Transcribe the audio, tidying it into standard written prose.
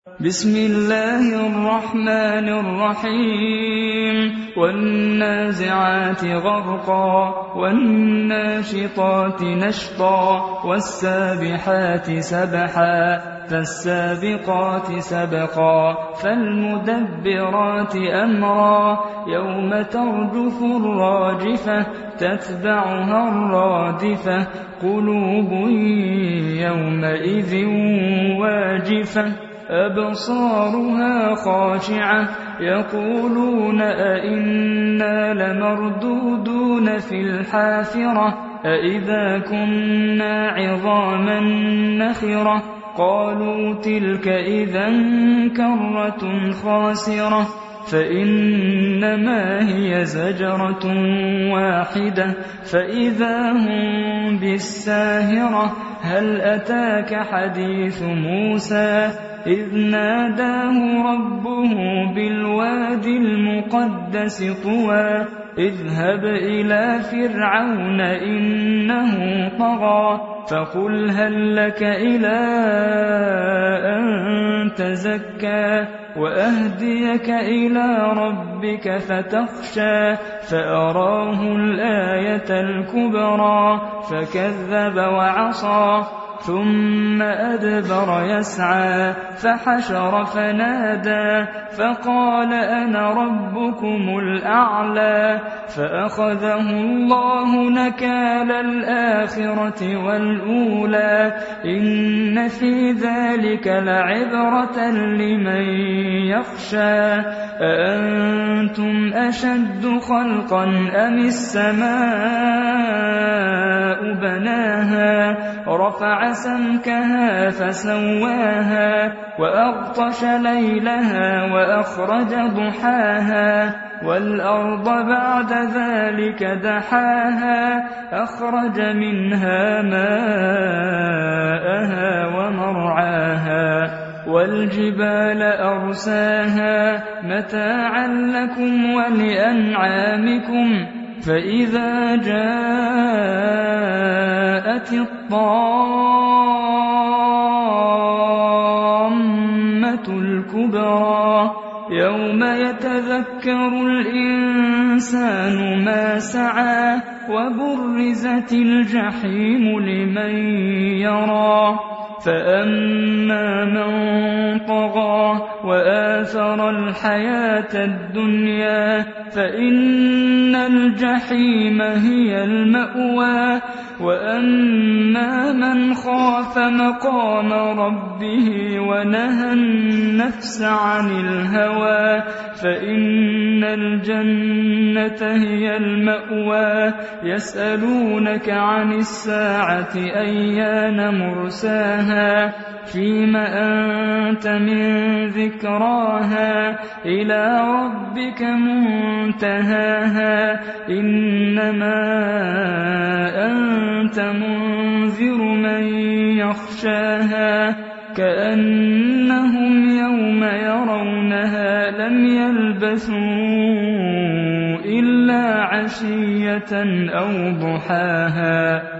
بسم الله الرحمن الرحيم والنازعات غرقا والناشطات نشطا والسابحات سبحا فالسابقات سبقا فالمدبرات أمرا يوم ترجف الراجفة تتبعها الرادفة قلوب يومئذ واجفة أبصارها خاشعة يقولون أئنا لمردودون في الحافرة أئذا كنا عظاما نخرة قالوا تلك إذا كرة خاسرة فإنما هي زجرة واحدة فإذا هم بالساهرة هل أتاك حديث موسى إذ ناداه ربه بالواد المقدس طوى اذهب إلى فرعون إنه طغى فقل هل لك إلى أن تزكى وأهديك إلى ربك فتخشى فأراه الآية الكبرى فكذب وعصى ثم أدبر يسعى فحشر فنادى فقال أنا ربكم الأعلى فأخذه الله نكال الآخرة والأولى إن في ذلك لعبرة لمن يخشى أأنتم أشد خلقا أم السماء بناها رفع سمكها فسواها وأغطش ليلها وأخرج ضحاها والأرض بعد ذلك دحاها أخرج منها ماءها ومرعاها والجبال أرساها متاعا لكم ولأنعامكم فإذا جاءت الطامة الكبرى يوم يتذكر الإنسان ما سعى وبرزت الجحيم لمن يرى فأما من طغى وآثر الحياة الدنيا فإن الجحيم هي المأوى وأما من خاف مقام ربه ونهى النفس عن الهوى فإن الجنة هي المأوى يسألونك عن الساعة أيان مرساها فيم أنت من ذكراها إلى ربك منتهاها إنما أنت منذر من يخشاها كأنهم يوم يرونها لم يلبثوا إلا عشية أو ضحاها